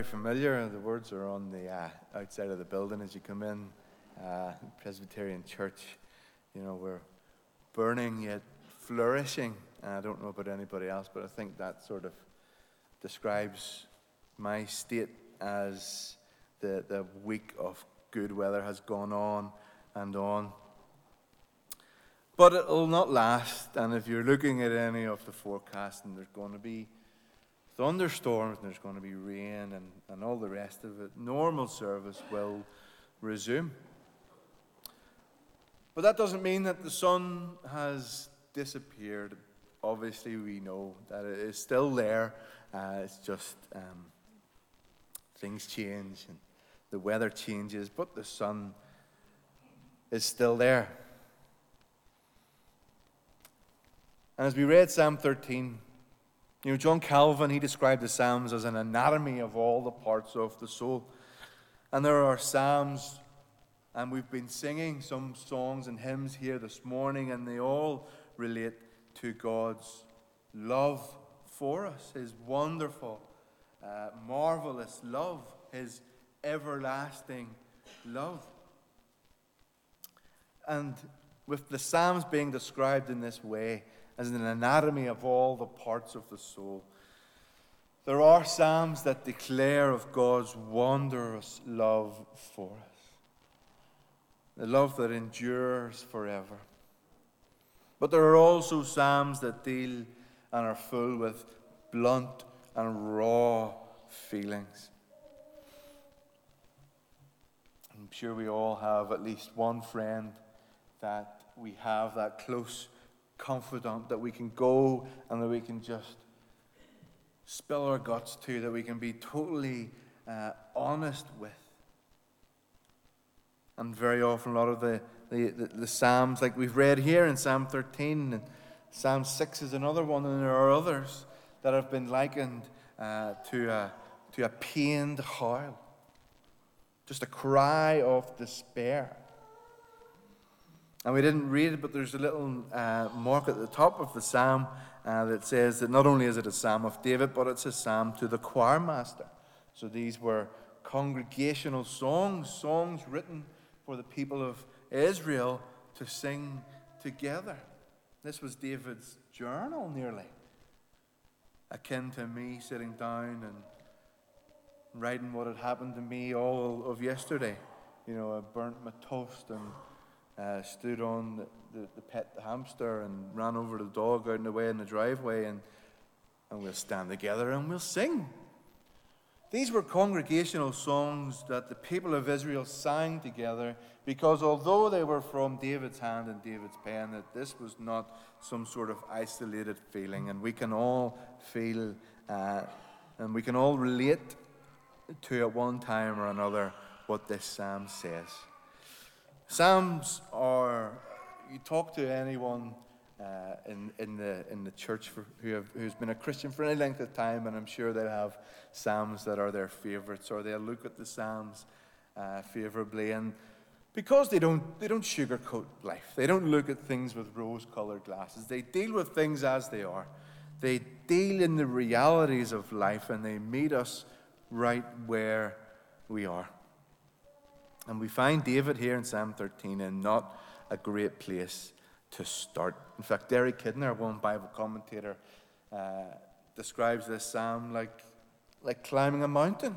Familiar. The words are on the outside of the building as you come in. Presbyterian Church, we're burning yet flourishing. I don't know about anybody else, but I think that sort of describes my state as the week of good weather has gone on and on. But it'll not last, and if you're looking at any of the forecasts, and there's going to be thunderstorms, and there's going to be rain and all the rest of it, normal service will resume. But that doesn't mean that the sun has disappeared. Obviously, we know that it is still there. It's just things change and the weather changes, but the sun is still there. And as we read Psalm 13, John Calvin, he described the Psalms as an anatomy of all the parts of the soul. And there are Psalms, and we've been singing some songs and hymns here this morning, and they all relate to God's love for us, His wonderful, marvelous love, His everlasting love. And with the Psalms being described in this way, as an anatomy of all the parts of the soul, there are Psalms that declare of God's wondrous love for us, the love that endures forever. But there are also Psalms that deal and are full with blunt and raw feelings. I'm sure we all have at least one friend that we have, that close confidant that we can go and that we can just spill our guts to, that we can be totally honest with. And very often a lot of the Psalms, like we've read here in Psalm 13, and Psalm 6 is another one, and there are others that have been likened to a pained howl, just a cry of despair. And we didn't read it, but there's a little mark at the top of the psalm that says that not only is it a psalm of David, but it's a psalm to the choir master. So these were congregational songs written for the people of Israel to sing together. This was David's journal, nearly, akin to me sitting down and writing what had happened to me all of yesterday. I burnt my toast and stood on the pet hamster and ran over the dog out in the way in the driveway, and we'll stand together and we'll sing. These were congregational songs that the people of Israel sang together, because although they were from David's hand and David's pen, that this was not some sort of isolated feeling, and we can all feel and we can all relate to at one time or another what this psalm says. Psalms are, you talk to anyone in the church who's been a Christian for any length of time, and I'm sure they'll have Psalms that are their favorites, or they'll look at the Psalms favorably. And because they don't sugarcoat life, they don't look at things with rose-colored glasses. They deal with things as they are. They deal in the realities of life, and they meet us right where we are. And we find David here in Psalm 13 in not a great place to start. In fact, Derek Kidner, one Bible commentator, describes this psalm like climbing a mountain.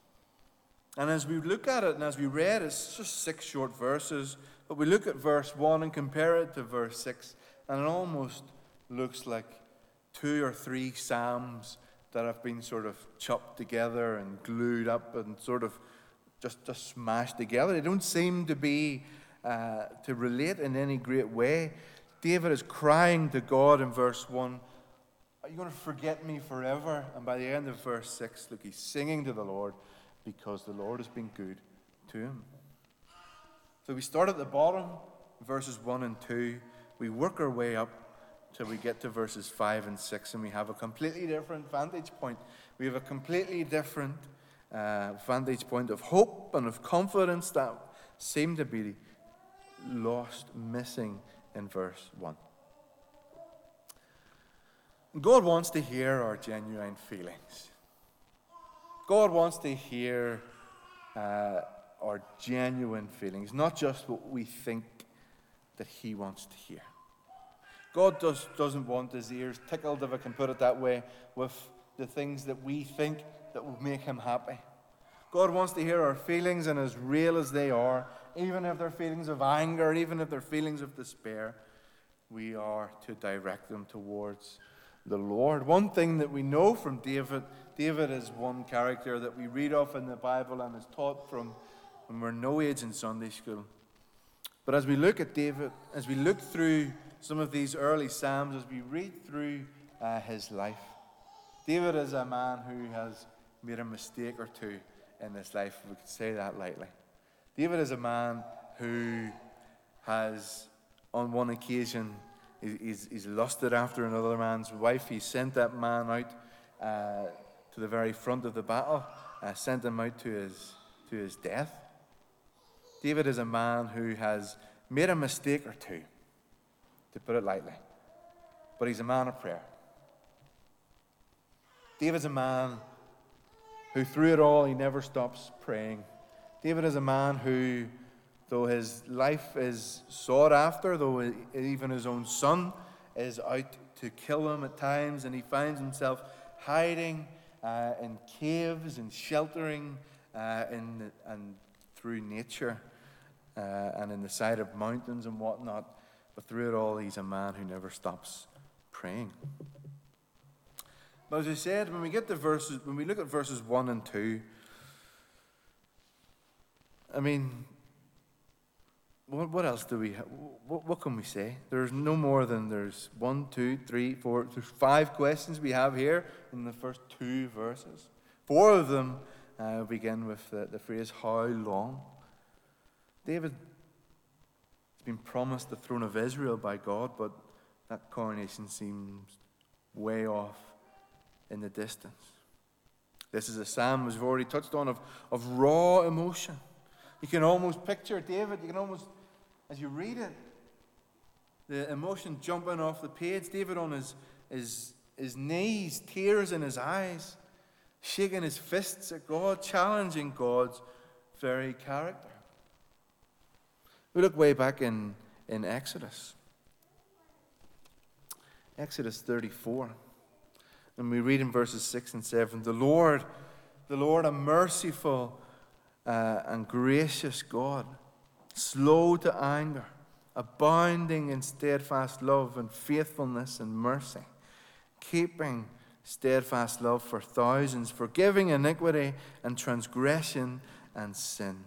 And as we look at it and as we read, it's just 6 short verses, but we look at verse 1 and compare it to verse 6, and it almost looks like 2 or 3 psalms that have been sort of chopped together and glued up and sort of just smashed together. They don't seem to be to relate in any great way. David is crying to God in verse 1, "Are you going to forget me forever?" And by the end of verse 6, look, he's singing to the Lord because the Lord has been good to him. So we start at the bottom, verses 1 and 2. We work our way up till we get to verses 5 and 6, and we have a completely different vantage point. We have a completely different vantage point of hope and of confidence that seem to be missing in verse 1. God wants to hear our genuine feelings. God wants to hear our genuine feelings, not just what we think that he wants to hear. God doesn't want his ears tickled, if I can put it that way, with the things that we think that will make him happy. God wants to hear our feelings, and as real as they are, even if they're feelings of anger, even if they're feelings of despair, we are to direct them towards the Lord. One thing that we know from David is one character that we read of in the Bible and is taught from when we're no age in Sunday school. But as we look at David, as we look through some of these early Psalms, as we read through his life, David is a man who has made a mistake or two in his life, if we could say that lightly. David is a man who has, on one occasion, he's lusted after another man's wife. He sent that man out to the very front of the battle, sent him out to his death. David is a man who has made a mistake or two, to put it lightly, but he's a man of prayer. David's a man who, through it all, he never stops praying. David is a man who, though his life is sought after, though even his own son is out to kill him at times, and he finds himself hiding in caves and sheltering and through nature and in the side of mountains and whatnot. But through it all, he's a man who never stops praying. But as I said, when we look at verses 1 and 2, I mean, what else do we have? What can we say? There's no more than there's 1, 2, 3, 4, there's 5 questions we have here in the first 2 verses. 4 of them begin with the phrase, how long? David has been promised the throne of Israel by God, but that coronation seems way off in the distance. This is a psalm, as we've already touched on, of raw emotion. You can almost picture David, as you read it, the emotion jumping off the page, David on his knees, tears in his eyes, shaking his fists at God, challenging God's very character. We look way back in Exodus. Exodus 34. And we read in verses 6 and 7, the Lord, a merciful and gracious God, slow to anger, abounding in steadfast love and faithfulness and mercy, keeping steadfast love for thousands, forgiving iniquity and transgression and sin.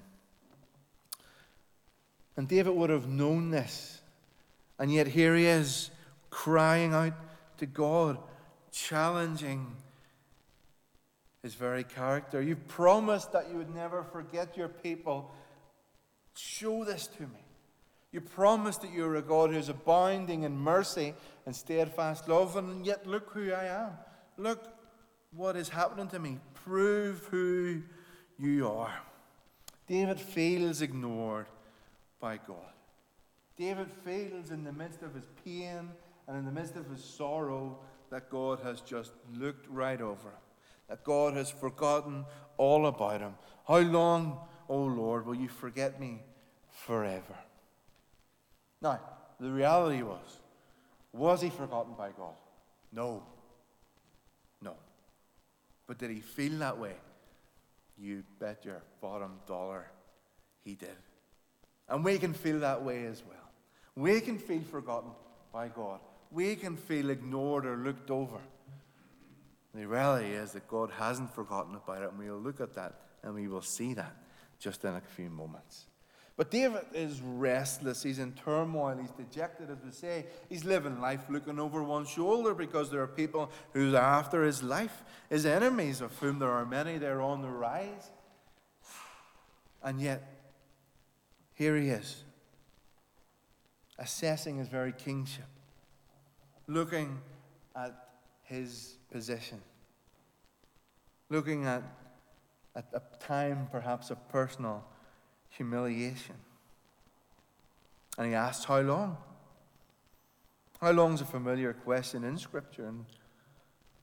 And David would have known this, and yet here he is crying out to God, challenging his very character. You promised that you would never forget your people. Show this to me. You promised that you are a God who is abounding in mercy and steadfast love, and yet look who I am. Look what is happening to me. Prove who you are. David feels ignored by God. David feels in the midst of his pain and in the midst of his sorrow that God has just looked right over him, that God has forgotten all about him. How long, O Lord, will you forget me forever? Now, the reality was he forgotten by God? No. But did he feel that way? You bet your bottom dollar he did. And we can feel that way as well. We can feel forgotten by God. We can feel ignored or looked over. The reality is that God hasn't forgotten about it, and we'll look at that and we will see that just in a few moments. But David is restless. He's in turmoil. He's dejected, as we say. He's living life looking over one shoulder because there are people who are after his life, his enemies, of whom there are many. They're on the rise. And yet, here he is, assessing his very kingship, looking at his position, looking at a time perhaps of personal humiliation. And he asks, how long? How long is a familiar question in Scripture. And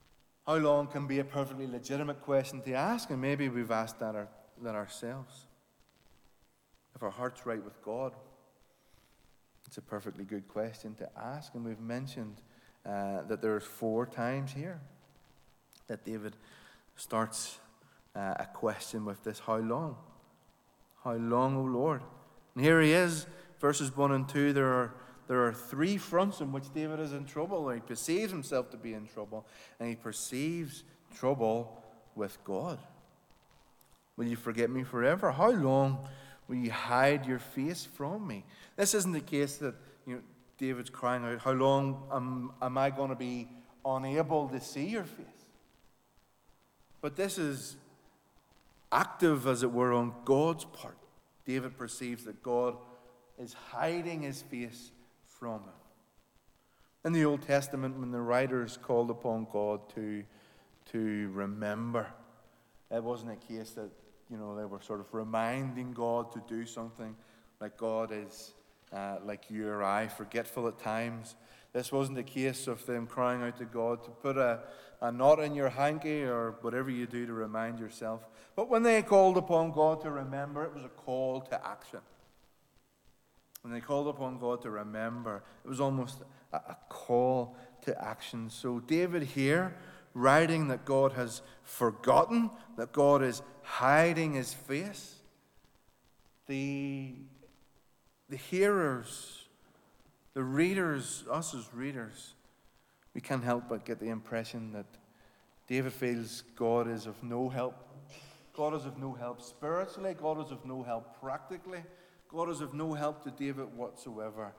How long can be a perfectly legitimate question to ask, and maybe we've asked that ourselves. If our heart's right with God, it's a perfectly good question to ask, and we've mentioned that there's 4 times here that David starts a question with this, how long? How long, O Lord? And here he is, verses 1 and 2, there are 3 fronts in which David is in trouble. He perceives himself to be in trouble, and he perceives trouble with God. Will you forget me forever? How long will you hide your face from me? This isn't the case that David's crying out, how long am I going to be unable to see your face? But this is active, as it were, on God's part. David perceives that God is hiding his face from him. In the Old Testament, when the writers called upon God to remember, it wasn't a case that they were sort of reminding God to do something, like God is like you or I, forgetful at times. This wasn't a case of them crying out to God to put a knot in your hanky or whatever you do to remind yourself. But when they called upon God to remember, it was a call to action. When they called upon God to remember, it was almost a call to action. So David here, writing that God has forgotten, that God is hiding his face, the hearers, the readers, us as readers, we can't help but get the impression that David feels God is of no help. God is of no help spiritually. God is of no help practically. God is of no help to David whatsoever.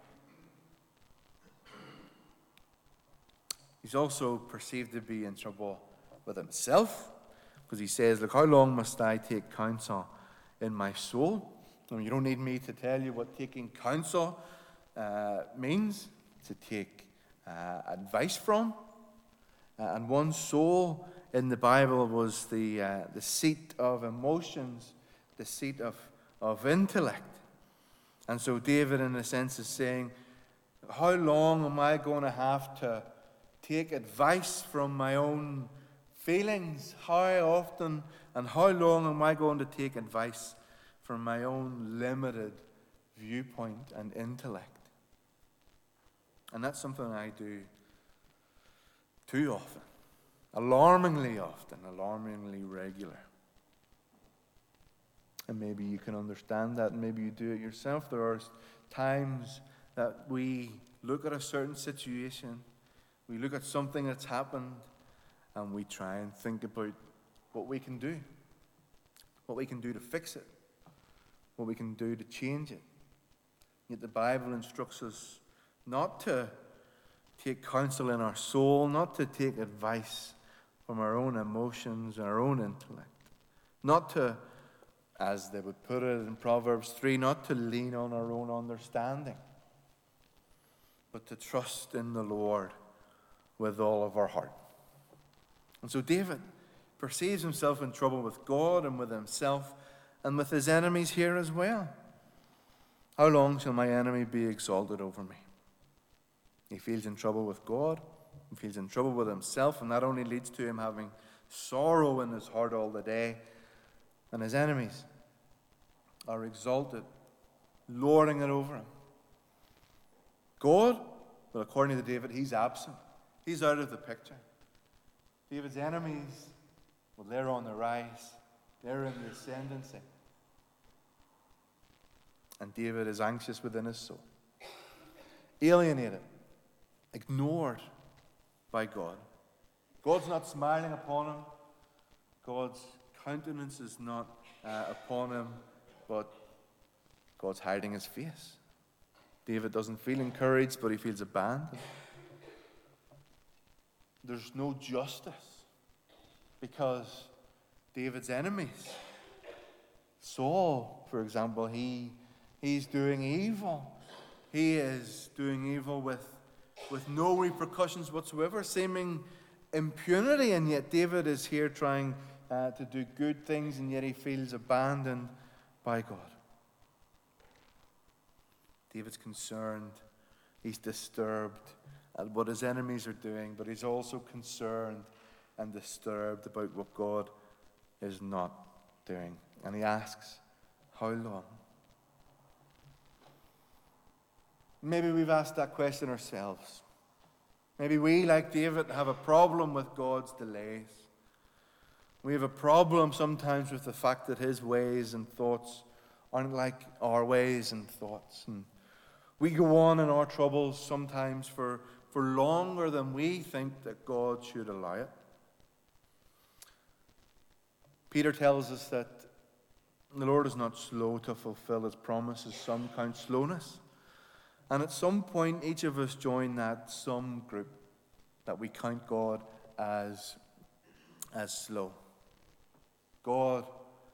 He's also perceived to be in trouble with himself, because he says, look, how long must I take counsel in my soul? You don't need me to tell you what taking counsel means, to take advice from. And one's soul in the Bible was the seat of emotions, the seat of intellect. And so David, in a sense, is saying, how long am I going to have to take advice from my own feelings? How often and how long am I going to take advice from my own limited viewpoint and intellect? And that's something I do too often, alarmingly often, alarmingly regular. And maybe you can understand that, and maybe you do it yourself. There are times that we look at a certain situation, we look at something that's happened, and we try and think about what we can do to fix it, what we can do to change it. Yet the Bible instructs us not to take counsel in our soul, not to take advice from our own emotions and our own intellect, not to, as they would put it in Proverbs 3, not to lean on our own understanding, but to trust in the Lord with all of our heart. And so David perceives himself in trouble with God and with himself and with his enemies here as well. How long shall my enemy be exalted over me? He feels in trouble with God, he feels in trouble with himself, and that only leads to him having sorrow in his heart all the day. And his enemies are exalted, lording it over him. God, well, according to David, he's absent. He's out of the picture. David's enemies, well, they're on the rise. They're in the ascendancy. And David is anxious within his soul, alienated, ignored by God. God's not smiling upon him. God's countenance is not upon him, but God's hiding his face. David doesn't feel encouraged, but he feels abandoned. There's no justice because David's enemies, Saul, for example, he's doing evil. He is doing evil with no repercussions whatsoever, seeming impunity, and yet David is here trying to do good things, and yet he feels abandoned by God. David's concerned, he's disturbed at what his enemies are doing, but he's also concerned and disturbed about what God is not doing. And he asks, how long? Maybe we've asked that question ourselves. Maybe we, like David, have a problem with God's delays. We have a problem sometimes with the fact that his ways and thoughts aren't like our ways and thoughts. And we go on in our troubles sometimes for longer than we think that God should allow it. Peter tells us that the Lord is not slow to fulfill his promises. Some count slowness. And at some point, each of us join that some group that we count God as slow. God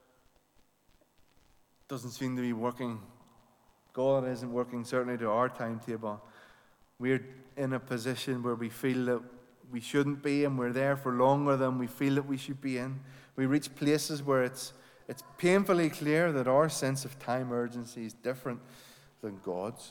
doesn't seem to be working. God isn't working, certainly to our timetable. We're in a position where we feel that we shouldn't be, and we're there for longer than we feel that we should be in. We reach places where it's painfully clear that our sense of time urgency is different than God's.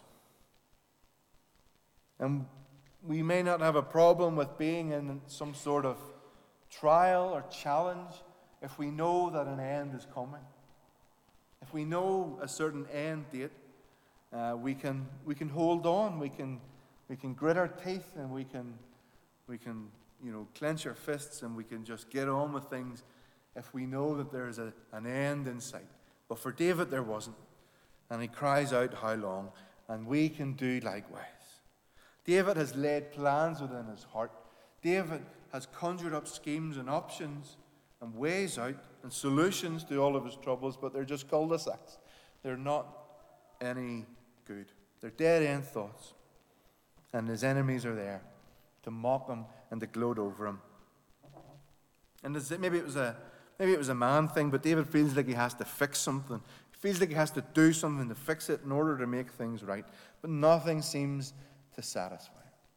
And we may not have a problem with being in some sort of trial or challenge if we know that an end is coming. If we know a certain end date, we can hold on. We can grit our teeth, and we can clench our fists, and we can just get on with things if we know that there's an end in sight. But for David, there wasn't. And he cries out, how long? And we can do likewise. David has laid plans within his heart. David has conjured up schemes and options and ways out and solutions to all of his troubles, but they're just cul-de-sacs. They're not any good. They're dead-end thoughts. And his enemies are there to mock him and to gloat over him. And maybe it was a man thing, but David feels like he has to fix something. He feels like he has to do something to fix it in order to make things right. But nothing seems to satisfy.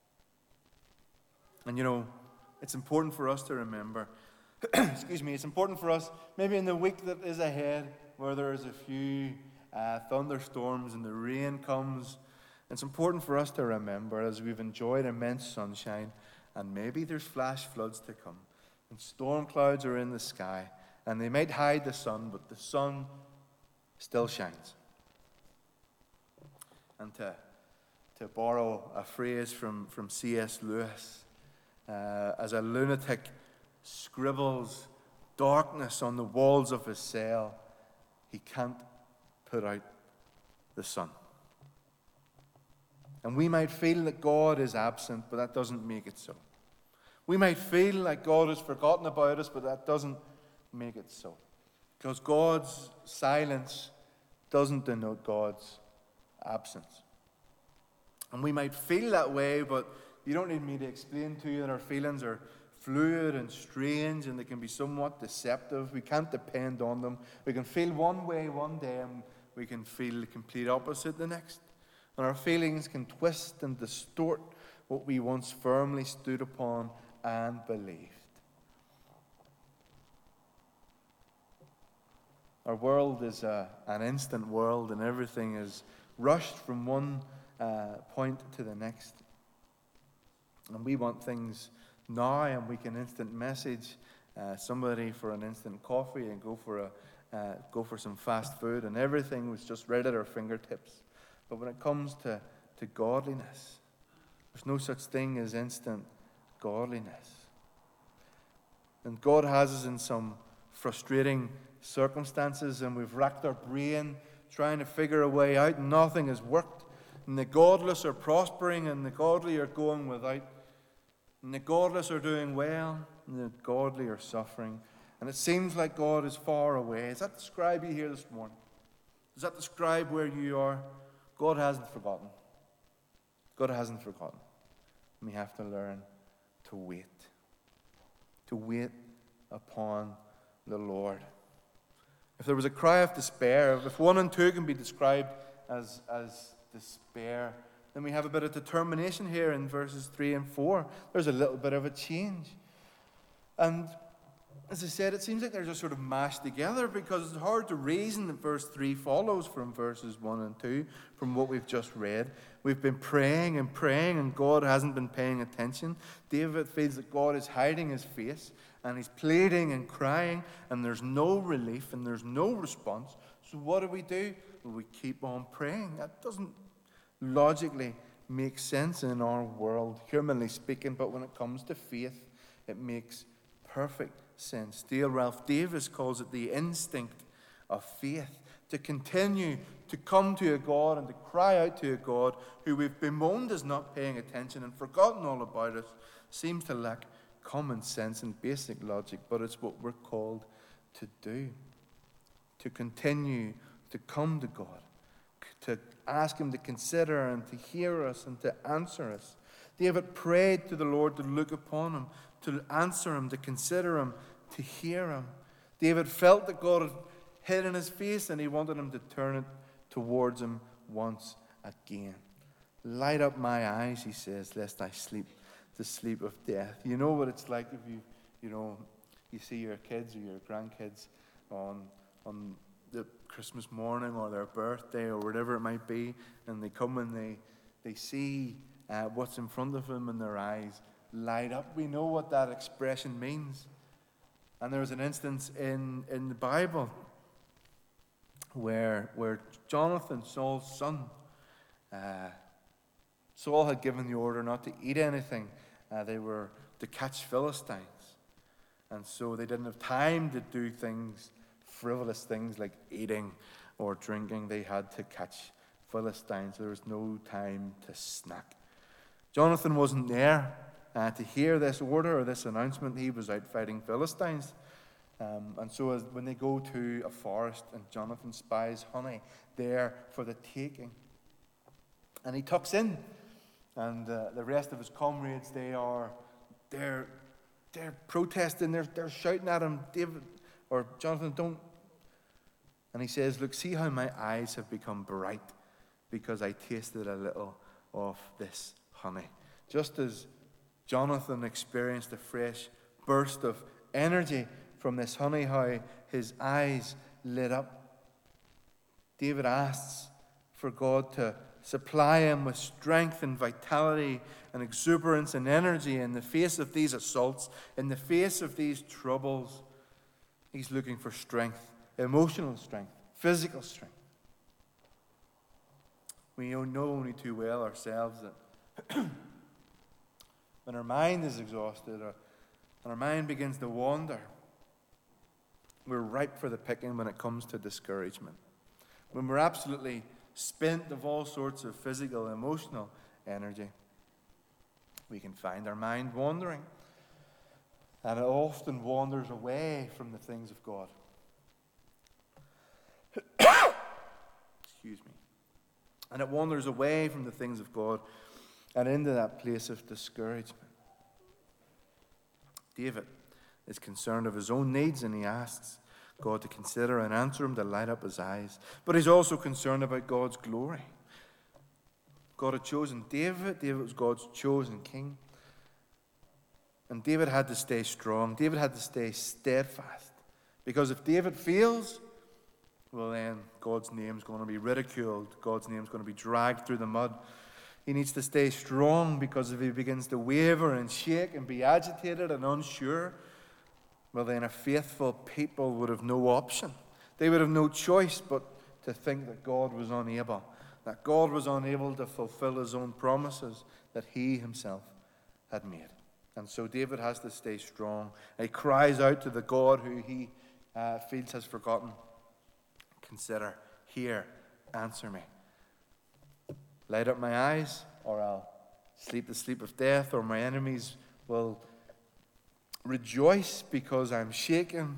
And it's important for us to remember, it's important for us, maybe in the week that is ahead, where there's a few thunderstorms and the rain comes, it's important for us to remember, as we've enjoyed immense sunshine, and maybe there's flash floods to come, and storm clouds are in the sky, and they might hide the sun, but the sun still shines. And to borrow a phrase from C.S. Lewis, as a lunatic scribbles darkness on the walls of his cell, he can't put out the sun. And we might feel that God is absent, but that doesn't make it so. We might feel like God has forgotten about us, but that doesn't make it so. Because God's silence doesn't denote God's absence. And we might feel that way, but you don't need me to explain to you that our feelings are fluid and strange, and they can be somewhat deceptive. We can't depend on them. We can feel one way one day, and we can feel the complete opposite the next. And our feelings can twist and distort what we once firmly stood upon and believed. Our world is an instant world, and everything is rushed from one point to the next. And we want things now, and we can instant message somebody for an instant coffee and go for some fast food, and everything was just right at our fingertips. But when it comes to godliness, there's no such thing as instant godliness. And God has us in some frustrating circumstances, and we've racked our brain trying to figure a way out, and nothing has worked. And the godless are prospering, and the godly are going without. And the godless are doing well, and the godly are suffering. And it seems like God is far away. Does that describe you here this morning? Does that describe where you are? God hasn't forgotten. God hasn't forgotten. We have to learn to wait. To wait upon the Lord. If there was a cry of despair, if 1 and 2 can be described as despair, then we have a bit of determination here in verses 3 and 4. There's a little bit of a change. And as I said, it seems like they're just sort of mashed together, because it's hard to reason that verse 3 follows from verses 1 and 2 from what we've just read. We've been praying, and God hasn't been paying attention. David feels that God is hiding his face, and he's pleading and crying, and there's no relief and there's no response. So what do? Well, we keep on praying. That doesn't logically make sense in our world, humanly speaking, but when it comes to faith, it makes perfect sense. Dale Ralph Davis calls it the instinct of faith, to continue to come to a God and to cry out to a God who we've bemoaned as not paying attention and forgotten all about us, seems to lack common sense and basic logic, but it's what we're called to do. To continue to come to God, to ask him to consider and to hear us and to answer us. David prayed to the Lord to look upon him, to answer him, to consider him, to hear him. David felt that God had hidden his face and he wanted him to turn it towards him once again. Light up my eyes, he says, lest I sleep the sleep of death. You know what it's like if you see your kids or your grandkids on the Christmas morning or their birthday or whatever it might be, and they come and they see what's in front of them and their eyes light up. We know what that expression means. And there was an instance in the Bible where Jonathan, Saul's son, Saul had given the order not to eat anything. They were to catch Philistines. And so they didn't have time to do frivolous things like eating or drinking. They had to catch Philistines. There was no time to snack. Jonathan wasn't there to hear this order or this announcement. He was out fighting Philistines. And so when they go to a forest and Jonathan spies honey there for the taking, and he tucks in, and the rest of his comrades, they're protesting, they're shouting at him, David or Jonathan, don't. And he says, look, see how my eyes have become bright because I tasted a little of this honey. Just as Jonathan experienced a fresh burst of energy from this honey, how his eyes lit up. David asks for God to supply him with strength and vitality and exuberance and energy in the face of these assaults, in the face of these troubles. He's looking for strength, emotional strength, physical strength. We know only too well ourselves that when our mind is exhausted or when our mind begins to wander, we're ripe for the picking when it comes to discouragement. When we're absolutely spent of all sorts of physical, emotional energy, we can find our mind wandering. And it often wanders away from the things of God. Excuse me. And it wanders away from the things of God and into that place of discouragement. David is concerned of his own needs, and he asks God to consider and answer him, to light up his eyes. But he's also concerned about God's glory. God had chosen David. David was God's chosen king. And David had to stay strong. David had to stay steadfast. Because if David fails, well then God's name's going to be ridiculed. God's name's going to be dragged through the mud. He needs to stay strong, because if he begins to waver and shake and be agitated and unsure, well then a faithful people would have no option. They would have no choice but to think that God was unable. That God was unable to fulfill his own promises that he himself had made. And so David has to stay strong. He cries out to the God who he feels has forgotten. Consider, hear, answer me. Light up my eyes, or I'll sleep the sleep of death, or my enemies will rejoice because I'm shaken.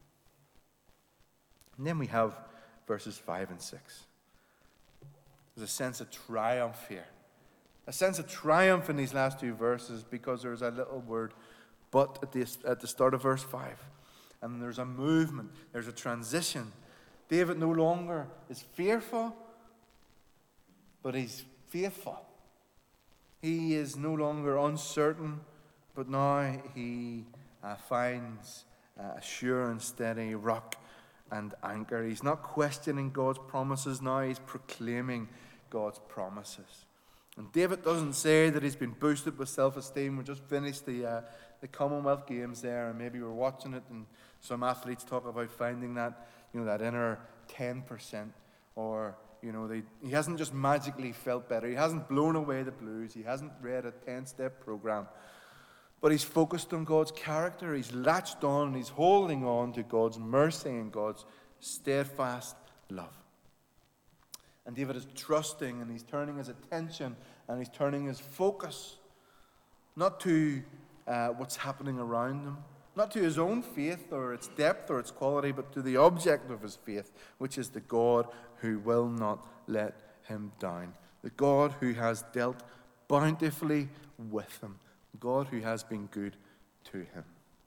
And then we have verses 5 and 6. There's a sense of triumph here. A sense of triumph in these last two verses, because there's a little word but at the start of verse 5. And there's a movement, there's a transition. David no longer is fearful, but he's faithful. He is no longer uncertain, but now he finds a sure and steady rock and anchor. He's not questioning God's promises now, he's proclaiming God's promises. And David doesn't say that he's been boosted with self-esteem. We just finished the the Commonwealth Games there, and maybe we're watching it, and some athletes talk about finding that, that inner 10%, or, he hasn't just magically felt better. He hasn't blown away the blues. He hasn't read a 10-step program. But he's focused on God's character. He's latched on, and he's holding on to God's mercy and God's steadfast love. And David is trusting, and he's turning his attention, and he's turning his focus, not to what's happening around him, not to his own faith or its depth or its quality, but to the object of his faith, which is the God who will not let him down, the God who has dealt bountifully with him, God who has been good to him.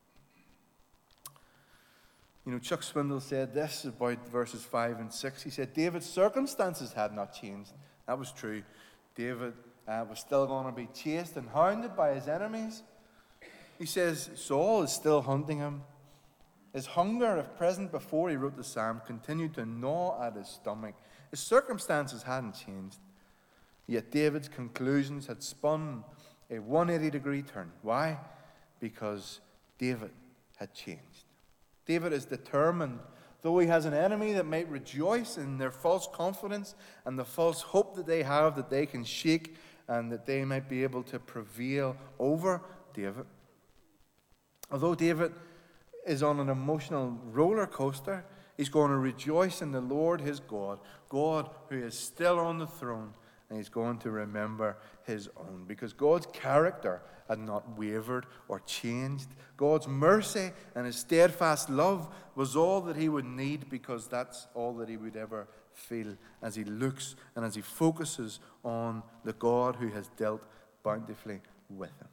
Chuck Swindoll said this about verses 5 and 6. He said, David's circumstances had not changed. That was true. David was still going to be chased and hounded by his enemies. He says Saul is still hunting him. His hunger, if present before he wrote the psalm, continued to gnaw at his stomach. His circumstances hadn't changed. Yet David's conclusions had spun a 180-degree turn. Why? Because David had changed. David is determined, though he has an enemy that might rejoice in their false confidence and the false hope that they have that they can shake and that they might be able to prevail over David. Although David is on an emotional roller coaster, he's going to rejoice in the Lord his God, God who is still on the throne, and he's going to remember his own, because God's character had not wavered or changed. God's mercy and his steadfast love was all that he would need, because that's all that he would ever feel as he looks and as he focuses on the God who has dealt bountifully with him.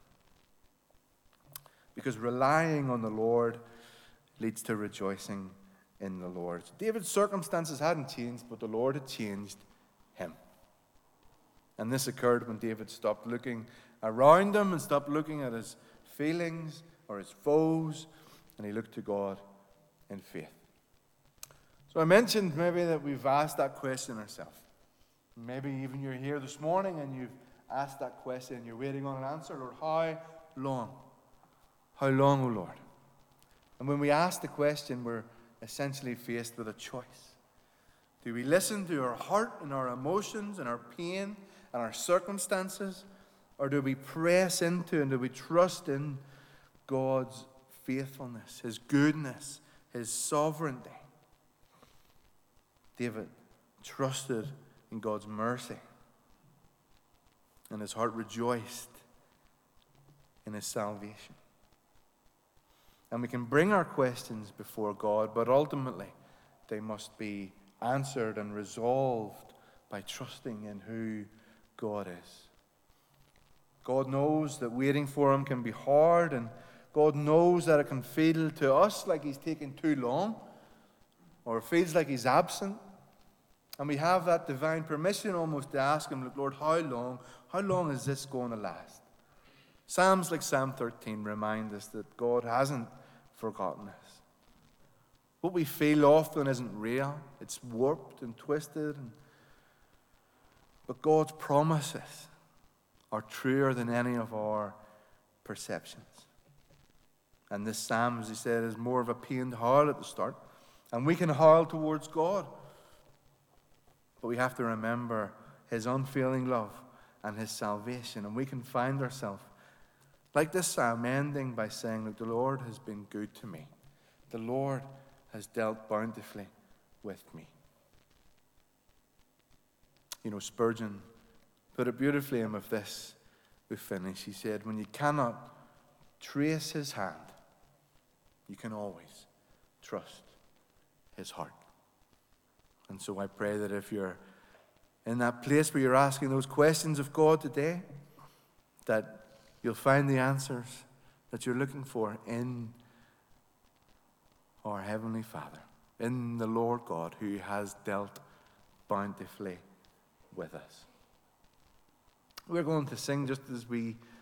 Because relying on the Lord leads to rejoicing in the Lord. David's circumstances hadn't changed, but the Lord had changed him. And this occurred when David stopped looking around him and stopped looking at his feelings or his foes, and he looked to God in faith. So I mentioned maybe that we've asked that question ourselves. Maybe even you're here this morning and you've asked that question and you're waiting on an answer. Lord, how long? How long, O Lord? And when we ask the question, we're essentially faced with a choice. Do we listen to our heart and our emotions and our pain and our circumstances? Or do we press into and do we trust in God's faithfulness, his goodness, his sovereignty? David trusted in God's mercy, and his heart rejoiced in his salvation. And we can bring our questions before God, but ultimately they must be answered and resolved by trusting in who God is. God knows that waiting for him can be hard, and God knows that it can feel to us like he's taking too long, or it feels like he's absent. And we have that divine permission almost to ask him, look, Lord, how long? How long is this going to last? Psalms like Psalm 13 remind us that God hasn't forgotten us. What we feel often isn't real. It's warped and twisted. But God's promises are truer than any of our perceptions. And this psalm, as he said, is more of a pained howl at the start. And we can howl towards God. But we have to remember his unfailing love and his salvation. And we can find ourselves, like this psalm, ending by saying, look, the Lord has been good to me. The Lord has dealt bountifully with me. Spurgeon put it beautifully, and with this we finish. He said, when you cannot trace his hand, you can always trust his heart. And so I pray that if you're in that place where you're asking those questions of God today, that you'll find the answers that you're looking for in our Heavenly Father, in the Lord God who has dealt bountifully with us. We're going to sing just as we